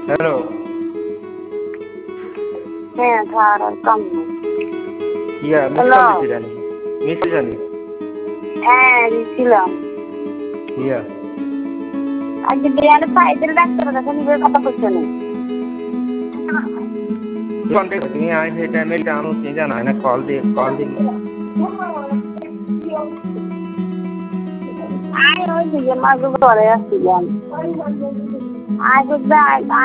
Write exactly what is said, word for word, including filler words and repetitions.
Hello. হ্যাঁ খাওয়ার কম ইয়া মিস কল দিছিলেন মিস জানি হ্যাঁ দিছিলাম ইয়া আজকে বিয়ানে পাইদের ডাক্তার কাছে নিবে কথা কইছে না কন্টাক্ট তুমি আই সেই টাইমে জানো কি জানা না কল দিয়ে কল দিন আয় ওই যে মাগো ঘরে আসছিলাম আয় বুঝবা